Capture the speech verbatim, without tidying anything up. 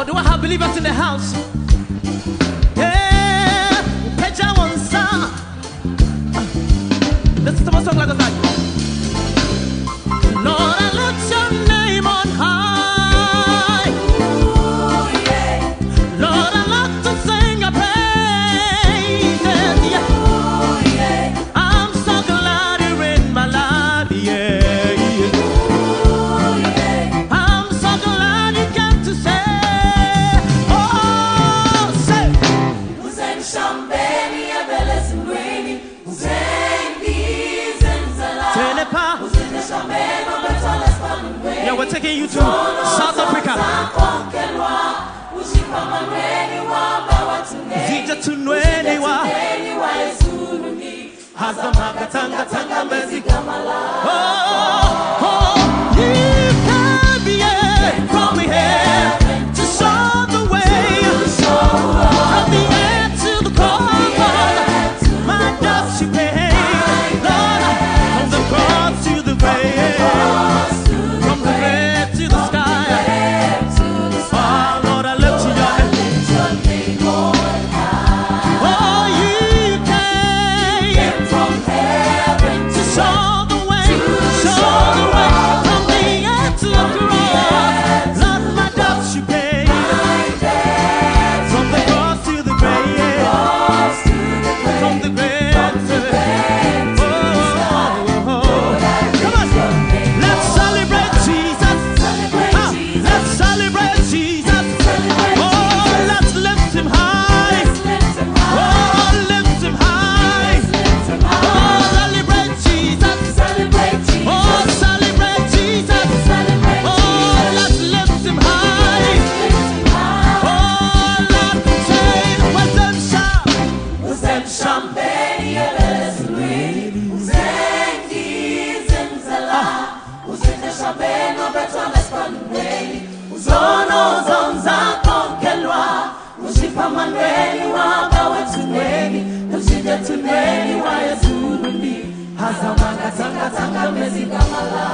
Or do I have believers in the house? Yeah, Peja one song. Let's sing a song like that. Lord, I lift your name on high. Ooh, yeah. Lord, I love to sing your praises. Yeah. Ooh, yeah. I'm so glad you're in my life. Yeah. Yeah, we're taking you to South Africa. Zija tunweniwa Hazamaka tanga tanga mezika mala. Oh, oh, you can be here from here to show the way. From the air to the cold, my dust you pay. Lord, from the cross to the grave. Hazamanga tanga tanga mezika mala.